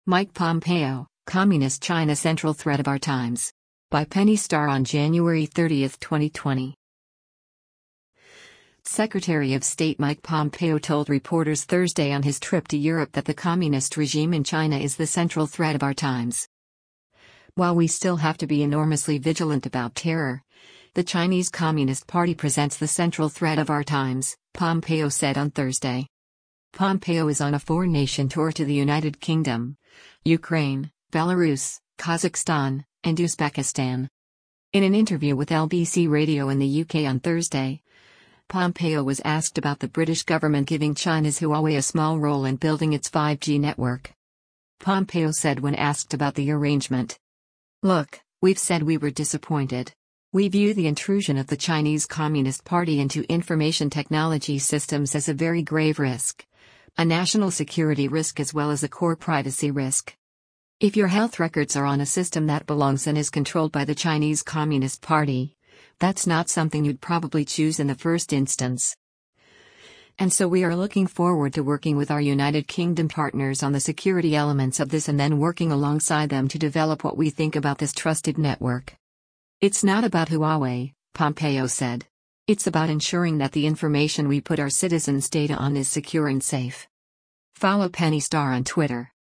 Mike Pompeo, Communist China Central Threat of Our Times. By Penny Starr on January 30, 2020. Secretary of State Mike Pompeo told reporters Thursday on his trip to Europe that the communist regime in China is the central threat of our times. While we still have to be enormously vigilant about terror, the Chinese Communist Party presents the central threat of our times, Pompeo said on Thursday. Pompeo is on a four-nation tour to the United Kingdom, Ukraine, Belarus, Kazakhstan, and Uzbekistan. In an interview with LBC Radio in the UK on Thursday, Pompeo was asked about the British government giving China's Huawei a small role in building its 5G network. Pompeo said when asked about the arrangement, "Look, we've said we were disappointed. We view the intrusion of the Chinese Communist Party into information technology systems as a very grave risk. A national security risk as well as a core privacy risk. If your health records are on a system that belongs and is controlled by the Chinese Communist Party, that's not something you'd probably choose in the first instance. And so we are looking forward to working with our United Kingdom partners on the security elements of this and then working alongside them to develop what we think about this trusted network. It's not about Huawei," Pompeo said. "It's about ensuring that the information we put our citizens' data on is secure and safe." Follow Penny Starr on Twitter.